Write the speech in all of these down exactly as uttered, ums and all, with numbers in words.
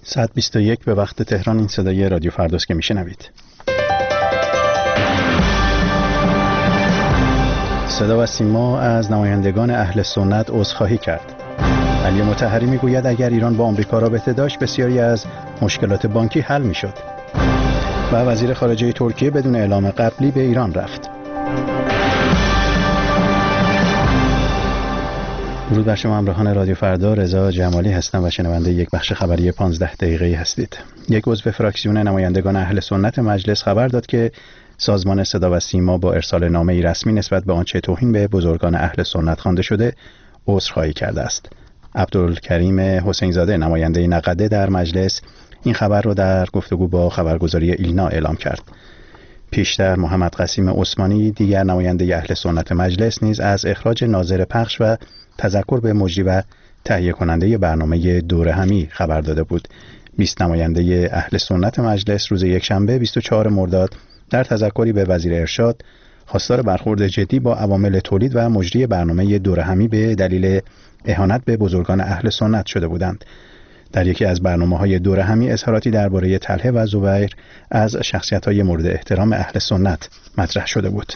ساعت بیست و یک به وقت تهران. این صدای رادیو فرداست که میشنوید. صدا و سیما از نمایندگان اهل سنت عذرخواهی کرد. علی مطهری میگوید اگر ایران با آمریکا رابطه داشت بسیاری از مشکلات بانکی حل میشد. و وزیر خارجه ترکیه بدون اعلام قبلی به ایران رفت. درود بر شما همراهان رادیو فردا، رضا جمالی هستم و شنونده یک بخش خبری پانزده دقیقه‌ای هستید. یک عضو فراکسیون نمایندگان اهل سنت مجلس خبر داد که سازمان صدا و سیما با ارسال نامه‌ای رسمی نسبت به آنچه توهین به بزرگان اهل سنت خوانده شده عذرخواهی کرده است. عبدالکریم حسین زاده نماینده نقده در مجلس این خبر را در گفتگو با خبرگزاری ایلنا اعلام کرد. پیشتر محمد قاسم عثمانی دیگر نماینده اهل سنت مجلس نیز از اخراج ناظر پخش و تذکر به مجری و تهیه کننده برنامه دوره همی خبر داده بود. بیست نماینده اهل سنت مجلس روز یکشنبه بیست و چهارم مرداد در تذکری به وزیر ارشاد خواستار برخورد جدی با عوامل تولید و مجری برنامه دوره همی به دلیل اهانت به بزرگان اهل سنت شده بودند. در یکی از برنامه‌های دوره همی اظهاراتی درباره طلحه و زبیر از شخصیت‌های مورد احترام اهل سنت مطرح شده بود.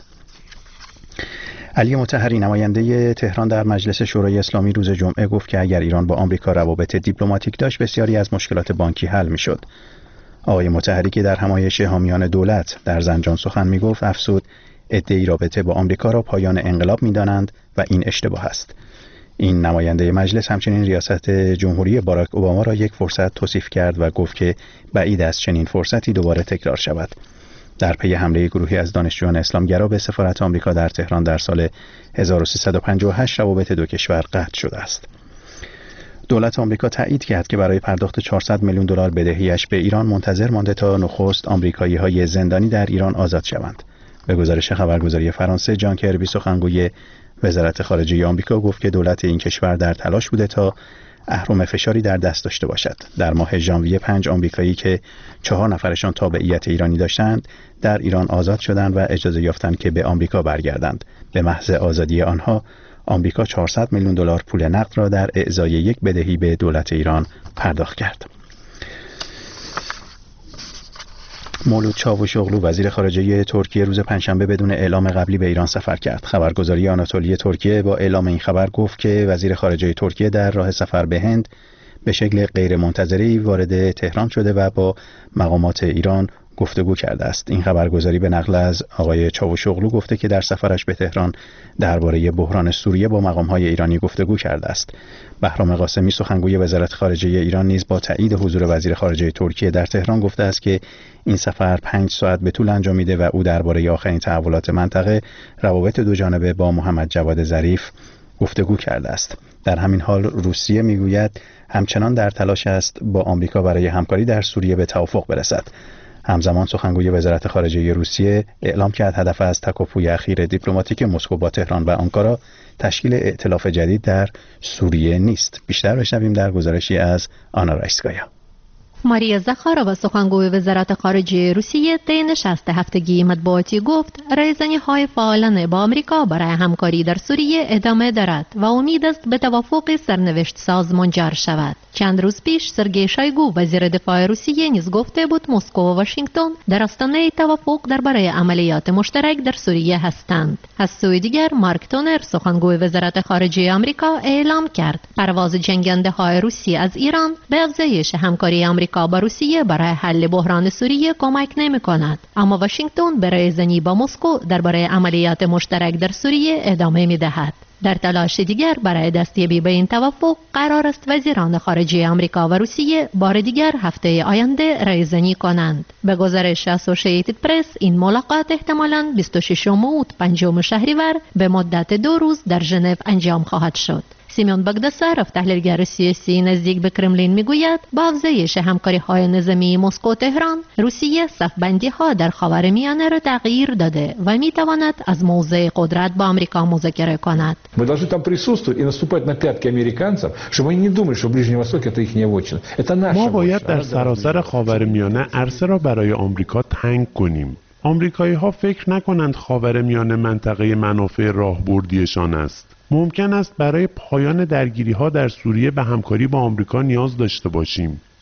علی مطهری نماینده تهران در مجلس شورای اسلامی روز جمعه گفت که اگر ایران با آمریکا روابط دیپلماتیک داشت بسیاری از مشکلات بانکی حل می‌شد. آقای مطهری که در همایش حامیان دولت در زنجان سخن می‌گفت افزود ادعای رابطه با آمریکا را پایان انقلاب می‌دانند و این اشتباه است. این نماینده مجلس همچنین ریاست جمهوری باراک اوباما را یک فرصت توصیف کرد و گفت که بعید است چنین فرصتی دوباره تکرار شود. در پی حمله گروهی از دانشجویان اسلامگرا به سفارت آمریکا در تهران در سال هزار و سیصد و پنجاه و هشت روابط دو کشور قطع شده است. دولت آمریکا تایید کرد که برای پرداخت چهارصد میلیون دلار بدهیش به ایران منتظر مانده تا نخست آمریکایی‌های زندانی در ایران آزاد شوند. به گزارش خبرگزاری فرانسه، جان کربی سخنگوی وزارت خارجه آمریکا گفت که دولت این کشور در تلاش بوده تا اهرم فشاری در دست داشته باشد. در ماه ژانویه پنج آمریکایی که چهار نفرشان تابعیت ایرانی داشتند در ایران آزاد شدند و اجازه یافتند که به آمریکا برگردند. به محض آزادی آنها آمریکا چهارصد میلیون دلار پول نقد را در اعضای یک بدهی به دولت ایران پرداخت کرد. مولود چاوشوغلو وزیر خارجه ترکیه روز پنجشنبه بدون اعلام قبلی به ایران سفر کرد. خبرگزاری آناتولی ترکیه با اعلام این خبر گفت که وزیر خارجه ترکیه در راه سفر به هند به شکل غیرمنتظره‌ای وارد تهران شده و با مقامات ایران گفتگو کرده است. این خبرگزاری به نقل از آقای چاوشوغلو گفته که در سفرش به تهران درباره بحران سوریه با مقام‌های ایرانی گفتگو کرده است. بهرام قاسمی سخنگوی وزارت خارجه ایران نیز با تایید حضور وزیر خارجه ترکیه در تهران گفته است که این سفر پنج ساعت به طول انجامیده و او درباره آخرین تحولات منطقه، روابط دو جانبه با محمد جواد ظریف گفتگو کرده است. در همین حال روسیه میگوید همچنان در تلاش است با آمریکا برای همکاری در سوریه به توافق برسد. همزمان سخنگوی وزارت خارجه روسیه اعلام کرد هدف از تکاپوی اخیر دیپلماتیک مسکو با تهران و آنکارا تشکیل ائتلاف جدید در سوریه نیست. بیشتر بشنویم در گزارشی از آنا رایسکایا. ماریا زاخارova سخنگوی وزارت خارجه روسیه طی نشست هفتگی مطبوعاتی گفت رایزنی‌های فعالانه با آمریکا برای همکاری در سوریه ادامه دارد و امید است به توافق سرنوشت ساز منجر شود. چند روز پیش سرگئی شایگو وزیر دفاع روسیه نیز گفته بود مسکو و واشنگتن در آستانه توافق درباره عملیات مشترک در سوریه هستند. از سوی دیگر مارک تونر سخنگوی وزارت خارجه آمریکا اعلام کرد پرواز جنگنده‌های روسی از ایران به افزایش همکاری آمریکا با روسیه برای حل بحران سوریه کمک نمی‌کند، اما واشنگتن به رایزنی با مسکو درباره عملیات مشترک در سوریه ادامه می‌دهد. در تلاش دیگر برای دستیابی به این توافق قرار است وزیران خارجه آمریکا و روسیه بار دیگر هفته آینده رایزنی کنند. به گزارش اسوسییتد پرس این ملاقات احتمالاً بیست و ششم و پنجم شهریور به مدت دو روز در ژنو انجام خواهد شد. سیمون باگداسارov تحلیلگر سیاسی نزدیک به کرملین میگوید با افزایش همکاری‌های نظامی مسکو تهران روسیه صف‌بندی‌ها در خاورمیانه را تغییر داده و می‌تواند از موضع قدرت با آمریکا مذاکره کند. Мы должны там присутствовать и наступать на пятки американцам, чтобы они не думали, что Ближний Восток это их невотчина. Это наша. ما باید در سراسر خاورمیانه عرصه را برای آمریکا تنگ کنیم. آمریکایی‌ها فکر نکنند خاورمیانه منطقه منافع راهبردیشان است. ممکن است برای پایان درگیری‌ها در سوریه به همکاری با آمریکا نیاز داشته باشیم.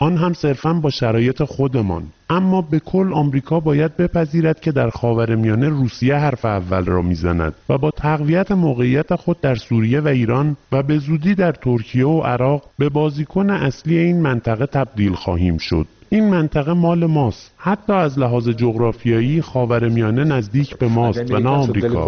آن هم صرفاً با شرایط خودمان. اما به کل آمریکا باید بپذیرد که در خاورمیانه روسیه حرف اول را میزند و با تقویت موقعیت خود در سوریه و ایران و به زودی در ترکیه و عراق به بازیکن اصلی این منطقه تبدیل خواهیم شد. این منطقه مال ماست. حتی از لحاظ جغرافیایی خاورمیانه نزدیک به ماست و نه آمریکا.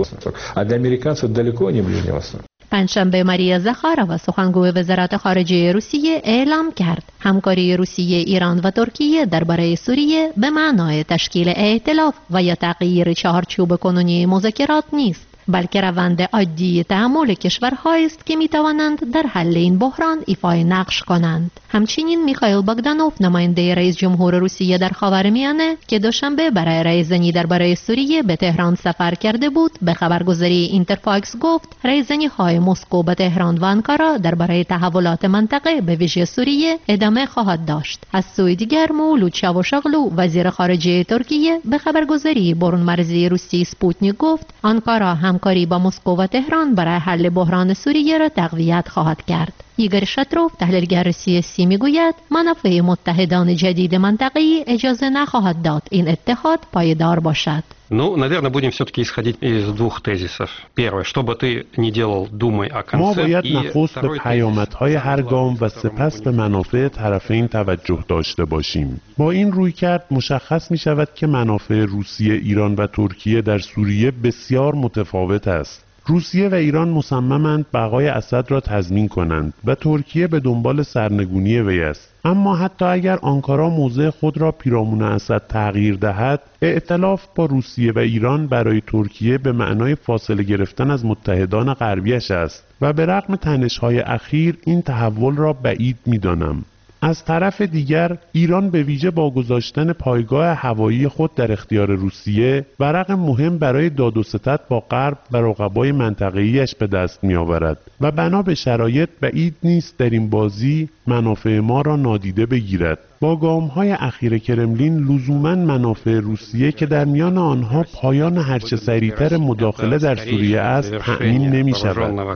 پنجشنبه ماریا زخارova سخنگوی وزارت خارجه روسیه اعلام کرد همکاری روسیه، ایران و ترکیه درباره سوریه به معنای تشکیل ائتلاف و یا تغییر چهارچوب کنونی مذاکرات نیست، بلکه روند عادی تعامل کشورهایی است که میتوانند در حل این بحران ایفای نقش کنند. همچنین میخائیل باگدانوف نماینده رئیس جمهور روسیه در خاورمیانه که دوشنبه برای رایزنی درباره سوریه به تهران سفر کرده بود، به خبرگزاری اینترفاکس گفت رایزنی های مسکو به تهران و آنکارا درباره تحولات منطقه به ویژه سوریه ادامه خواهد داشت. از سوی دیگر مولود چاوشاغلو وزیر خارجه ترکیه به خبرگزاری برون مرزی روسی سپوتنیک گفت آنکارا همکاری با مسکو و تهران برای حل بحران سوریه را تقویت خواهد کرد. ایگور شاتروف تحلیلگر سیاسی میگوید منافع متحدان جدید منطقه‌ای اجازه نخواهد داد این اتحاد پایدار باشد. Ну, наверное, будем все-таки исходить из двух тезисов. Первое, что бы ты ни делал, думай о конце. ما باید نخست به پیامدهای هر گام و سپس به منافع طرفین توجه داشته باشیم. با این رویکرد مشخص می شود که منافع روسیه، ایران و ترکیه در سوریه بسیار متفاوت است. روسیه و ایران مصممند بقای اسد را تضمین کنند و ترکیه به دنبال سرنگونی وی است. اما حتی اگر آنکارا موضع خود را پیرامون اسد تغییر دهد، ائتلاف با روسیه و ایران برای ترکیه به معنای فاصله گرفتن از متحدان غربیش است و به رغم تنش‌های اخیر این تحول را بعید می‌دانم. از طرف دیگر ایران به ویژه با گذاشتن پایگاه هوایی خود در اختیار روسیه ورق مهم برای داد و ستد با غرب و رقبای منطقه‌ایش به دست می‌آورد و بنا به شرایط بعید نیست در این بازی منافع ما را نادیده بگیرد. با گام‌های اخیر کرملین لزوماً منافع روسیه که در میان آنها پایان هرچه سریعتر مداخله در سوریه است تأمین نمی‌شود.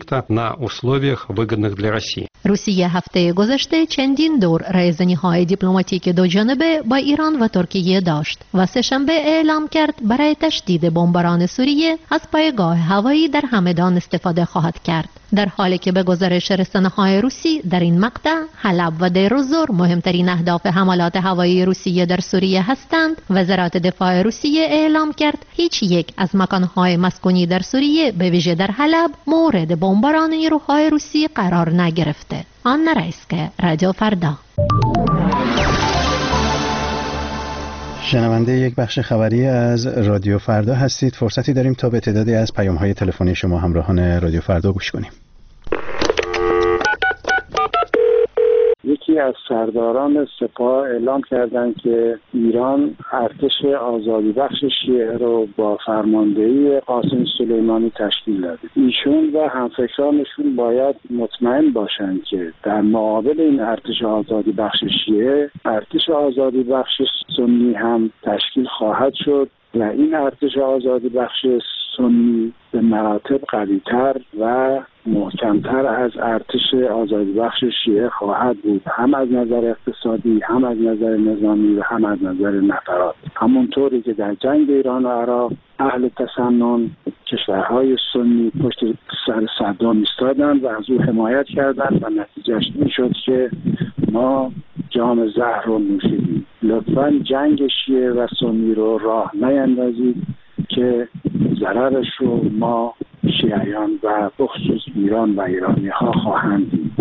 روسیه هفته گذشته چندین دور رایزنی‌های دیپلماتیک دو جانبه با ایران و ترکیه داشت و سه‌شنبه اعلام کرد برای تشدید بمباران سوریه از پایگاه هوایی در همدان استفاده خواهد کرد. در حالی که به گزارش رسانه‌های روسی در این مقطع حلب و دیر الزور مهمترین اهداف حملات هوایی روسیه در سوریه هستند، وزارت دفاع روسیه اعلام کرد هیچ یک از مکان‌های مسکونی در سوریه به ویژه در حلب مورد بمباران نیروهای روسی قرار نگرفته. آنا رایسکه، رادیو فردا. شنونده یک بخش خبری از رادیو فردا هستید. فرصتی داریم تا به تعدادی از پیام‌های تلفنی شما همراهان رادیو فردا گوش کنیم. یکی از سرداران سپاه اعلام کردند که ایران ارتش آزادی بخش شیعه رو با فرماندهی قاسم سلیمانی تشکیل داده. ایشون و همفکرانشون باید مطمئن باشند که در مقابل این ارتش آزادی بخش شیعه، ارتش آزادی بخش سنی هم تشکیل خواهد شد و این ارتش آزادی بخش سنی به مراتب قوی‌تر و محکمتر از ارتش آزادی بخش شیعه خواهد بود، هم از نظر اقتصادی، هم از نظر نظامی و هم از نظر نفرات. همونطوری که در جنگ ایران و عراق اهل تسنن کشورهای سنی پشت سر صدام ایستادند و از او حمایت کردند و نتیجهش این شد که ما جام زهر رو نوشیدیم. لطفاً جنگ شیعه و سنی رو راه نیندازید که ضررش رو ما شیعیان و بخصوص ایران و ایرانی ها خواهند دید.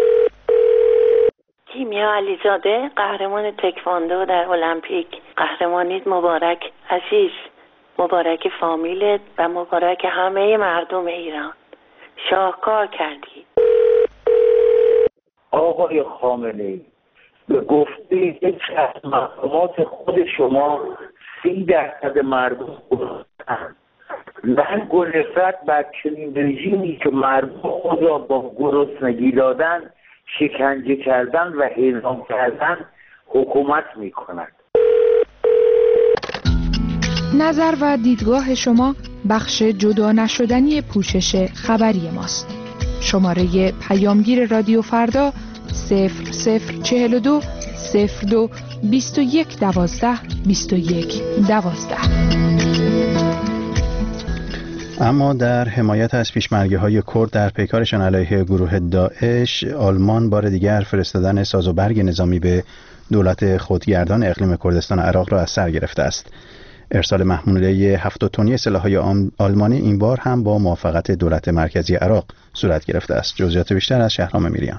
کیمیا علیزاده، قهرمان تکواندو در المپیک. قهرمانیت مبارک عزیز، مبارک فامیلت و مبارک همه مردم ایران. شاهکار کردی. آقای خامنه‌ای، به گفته یک از مقامات خود شما سی درصد مردم گرسنه‌اند. من گرسنت بر چنین رژیمی که مردم خود را با گرسنگی دادن، شکنجه کردن و اعدام کردن حکومت می کند. نظر و دیدگاه شما بخش جدا نشدنی پوشش خبری ماست. شماره پیامگیر رادیو فردا صفر صفر چهل و دو صفر دو بیست و یک دوازده بیست و یک دوازده. اما در حمایت از پیشمرگی‌های کرد در پیکارشان علیه گروه داعش، آلمان بار دیگر فرستادن ساز و برگ نظامی به دولت خودگردان اقلیم کردستان عراق را از سر گرفته است. ارسال محموله هفتاد تنی سلاح‌های آلمانی این بار هم با موافقت دولت مرکزی عراق صورت گرفته است. جزئیات بیشتر از شهرام میریان.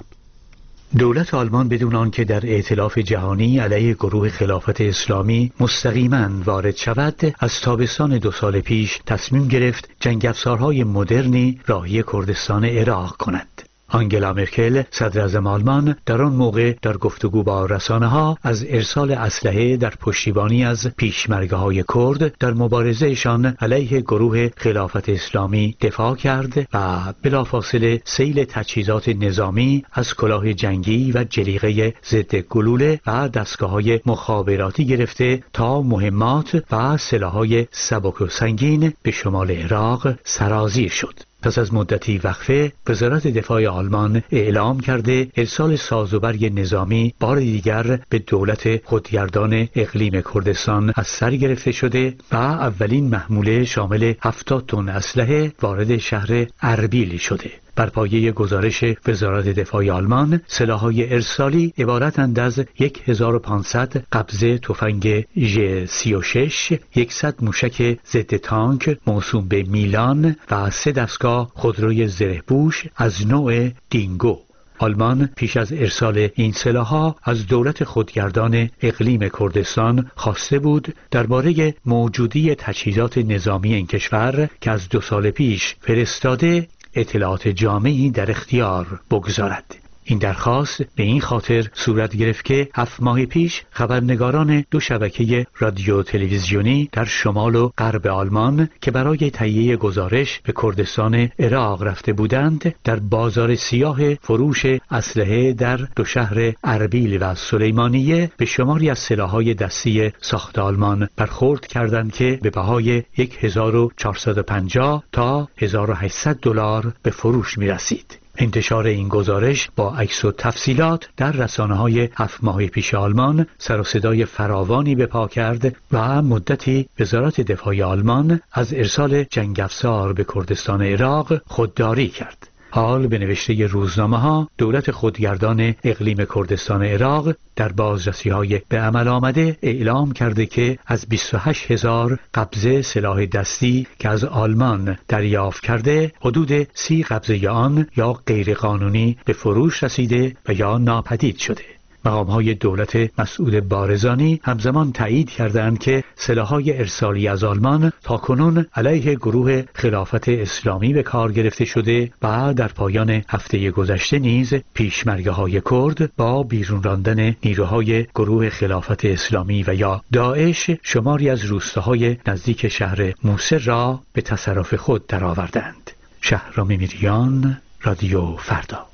دولت آلمان بدون آنکه در ائتلاف جهانی علیه گروه خلافت اسلامی مستقیما وارد شود، از تابستان دو سال پیش تصمیم گرفت جنگ افزارهای مدرنی راهی کردستان عراق کند. آنگلا مرکل صدر اعظم آلمان در آن موقع در گفتگو با رسانه‌ها از ارسال اسلحه در پشتیبانی از پیشمرگه‌های کرد در مبارزهشان علیه گروه خلافت اسلامی دفاع کرد و بلافاصله سیل تجهیزات نظامی از کلاه جنگی و جلیقه ضد گلوله و دستگاه‌های مخابراتی گرفته تا مهمات و سلاح‌های سبک و سنگین به شمال عراق سرازیر شد. پس از مدتی وقفه، وزارت دفاع آلمان اعلام کرده ارسال سازوبرگ نظامی بار دیگر به دولت خودگردان اقلیم کردستان از سر گرفته شده و اولین محموله شامل هفتاد تن اسلحه وارد شهر اربیل شده. بر پایه گزارش وزارت دفاع آلمان، سلاح‌های ارسالی عبارتند از هزار و پانصد قبضه تفنگ ژ سی و شش، صد موشک ضد تانک موسوم به میلان و سه دستگاه خودروی زره‌پوش از نوع دینگو. آلمان پیش از ارسال این سلاح‌ها از دولت خودگردان اقلیم کردستان خواسته بود درباره موجودی تجهیزات نظامی این کشور که از دو سال پیش فرستاده اطلاعات جامعی در اختیار بگذارد. این درخواست به این خاطر صورت گرفت که هفت ماه پیش خبرنگاران دو شبکه رادیو تلویزیونی در شمال و غرب آلمان که برای تهیه گزارش به کردستان عراق رفته بودند، در بازار سیاه فروش اسلحه در دو شهر اربیل و سلیمانیه به شماری از سلاح‌های دستی ساخت آلمان برخورد کردند که به بهای هزار و چهارصد و پنجاه تا هزار و هشتصد دلار به فروش می رسید. انتشار این گزارش با عکس و تفصیلات در رسانه‌های هفت ماه پیش آلمان سر و صدای فراوانی به پا کرد و مدتی وزارت دفاع آلمان از ارسال جنگ افزار به کردستان عراق خودداری کرد. حال به نوشته روزنامه‌ها، دولت خودگردان اقلیم کردستان عراق در بازرسی‌های به عمل آمده اعلام کرده که از بیست و هشت هزار قبضه سلاح دستی که از آلمان دریافت کرده، حدود سی قبضه آن یا غیرقانونی به فروش رسیده و یا ناپدید شده. مقام‌های دولت مسعود بارزانی همزمان تایید کردند که سلاح‌های ارسالی از آلمان تاکنون علیه گروه خلافت اسلامی به کار گرفته شده و در پایان هفته گذشته نیز پیشمرگه‌های کرد با بیرون راندن نیروهای گروه خلافت اسلامی و یا داعش شماری از روستاهای نزدیک شهر موصل را به تصرف خود درآوردند. شهرام میریان، رادیو فردا.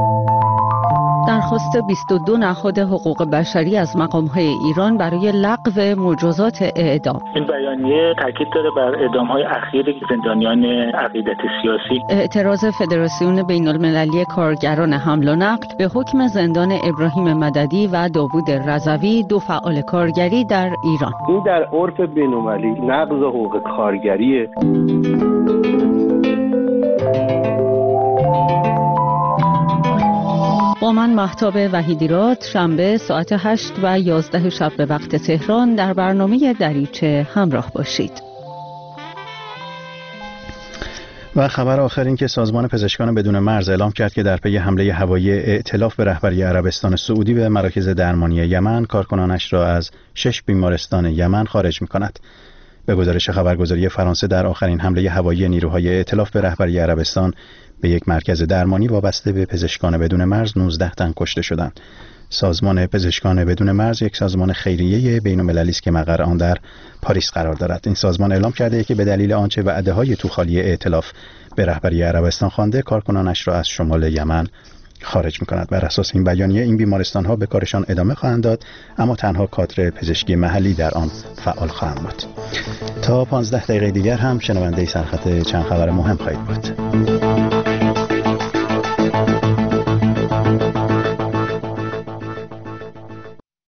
درخواست بیست و دو نهاد حقوق بشری از مقام‌های ایران برای لغو مجازات اعدام. این بیانیه تاکید داره بر اعدام‌های اخیر زندانیان عقیدت سیاسی. اعتراض فدراسیون بین‌المللی کارگران حمل و نقل به حکم زندان ابراهیم مددی و داوود رضوی، دو فعال کارگری در ایران. این در عرف بین‌المللی نقض حقوق کارگریه. با من مهتاب وحیدیراد، شنبه ساعت هشت و یازده شب به وقت تهران در برنامه دریچه همراه باشید. و خبر آخر این که سازمان پزشکان بدون مرز اعلام کرد که در پی حمله هوایی ائتلاف به رهبری عربستان سعودی به مراکز درمانی یمن، کارکنانش را از شش بیمارستان یمن خارج می‌کند. به گزارش خبرگزاری فرانسه، در آخرین حمله هوایی نیروهای ائتلاف به رهبری عربستان به یک مرکز درمانی وابسته به پزشکان بدون مرز نوزده تن کشته شدند. سازمان پزشکان بدون مرز یک سازمان خیریه بین‌المللی است که مقر آن در پاریس قرار دارد. این سازمان اعلام کرده که به دلیل آنچه وعده‌های توخالی ائتلاف به رهبری عربستان خوانده، کارکنانش را از شمال یمن خارج می‌کند. بر اساس این بیانیه این بیمارستان‌ها به کارشان ادامه خواهند داد، اما تنها کادر پزشکی محلی در آن فعال خواهند بود. تا پانزده دقیقه دیگر هم شنونده سرخط چند خبر مهم خواهید بود.